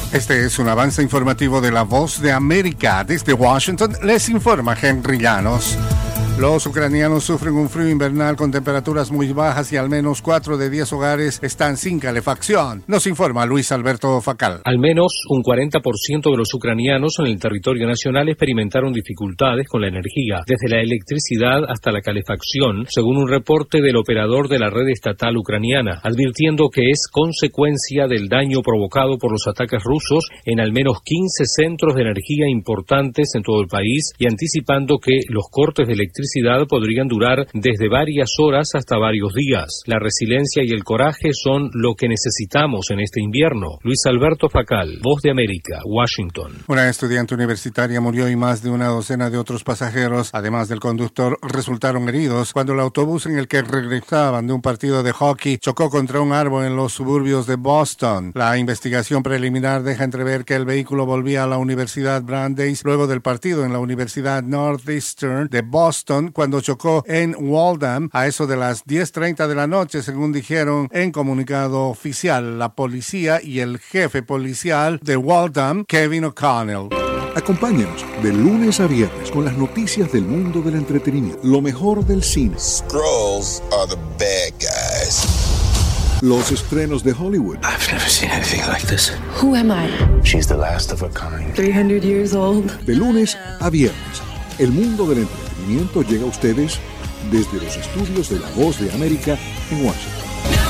Este es un avance informativo de La Voz de América. Desde Washington les informa Henry Llanos. Los ucranianos sufren un frío invernal con temperaturas muy bajas y al menos 4 de 10 hogares están sin calefacción. Nos informa Luis Alberto Facal. Al menos un 40% de los ucranianos en el territorio nacional experimentaron dificultades con la energía, desde la electricidad hasta la calefacción, según un reporte del operador de la red estatal ucraniana, advirtiendo que es consecuencia del daño provocado por los ataques rusos en al menos 15 centros de energía importantes en todo el país y anticipando que los cortes de electricidad podrían durar desde varias horas hasta varios días. La resiliencia y el coraje son lo que necesitamos en este invierno. Luis Alberto Facal, Voz de América, Washington. Una estudiante universitaria murió y más de una docena de otros pasajeros, además del conductor, resultaron heridos cuando el autobús en el que regresaban de un partido de hockey chocó contra un árbol en los suburbios de Boston. La investigación preliminar deja entrever que el vehículo volvía a la Universidad Brandeis luego del partido en la Universidad Northeastern de Boston, cuando chocó en Waltham a eso de las 10:30 de la noche, según dijeron en comunicado oficial la policía y el jefe policial de Waltham, Kevin O'Connell. Acompáñanos de lunes a viernes con las noticias del mundo del entretenimiento, lo mejor del cine. Skrulls are the bad guys. Los estrenos de Hollywood. I've never seen anything like this. Who am I? She's the last of her kind. 300 years old. De lunes a viernes, el mundo del entretenimiento llega a ustedes desde los estudios de La Voz de América en Washington.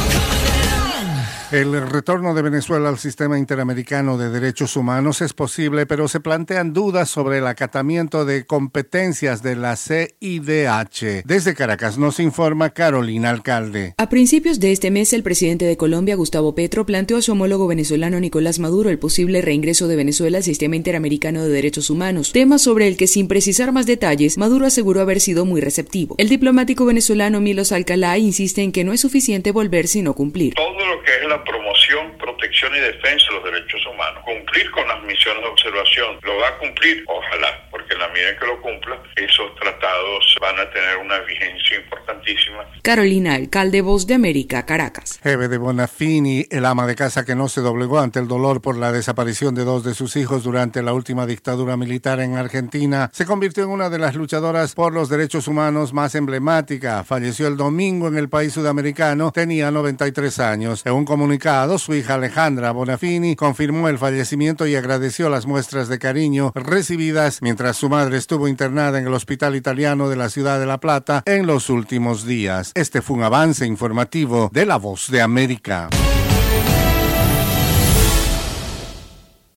El retorno de Venezuela al sistema interamericano de derechos humanos es posible, pero se plantean dudas sobre el acatamiento de competencias de la CIDH. Desde Caracas nos informa Carolina Alcalde. A principios de este mes, el presidente de Colombia, Gustavo Petro, planteó a su homólogo venezolano Nicolás Maduro el posible reingreso de Venezuela al sistema interamericano de derechos humanos, tema sobre el que, sin precisar más detalles, Maduro aseguró haber sido muy receptivo. El diplomático venezolano Milos Alcalá insiste en que no es suficiente volver sino cumplir. Todo lo que es la promoción, protección y defensa de los derechos humanos, cumplir con las misiones de observación, lo va a cumplir, ojalá, porque en la medida que lo cumpla, esos tratados van a tener una vigencia importantísima. Carolina Alcalde, Voz de América, Caracas. Hebe de Bonafini, el ama de casa que no se doblegó ante el dolor por la desaparición de 2 de sus hijos durante la última dictadura militar en Argentina, se convirtió en una de las luchadoras por los derechos humanos más emblemática. Falleció el domingo en el país sudamericano, tenía 93 años. En un comunicado, su hija Alejandra Bonafini confirmó el fallecimiento y agradeció las muestras de cariño recibidas mientras su madre estuvo internada en el Hospital Italiano de la Ciudad de La Plata en los últimos días. Este fue un avance informativo de La Voz de América.